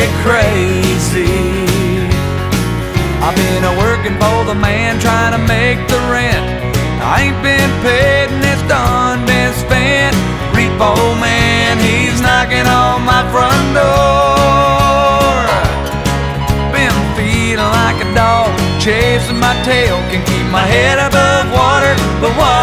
crazy. I've been working for the man, trying to make the rent. I ain't been paid and it's done been spent. Repo man, he's knocking on my front door. Been feeling like a dog, chasing my tail, can keep my head above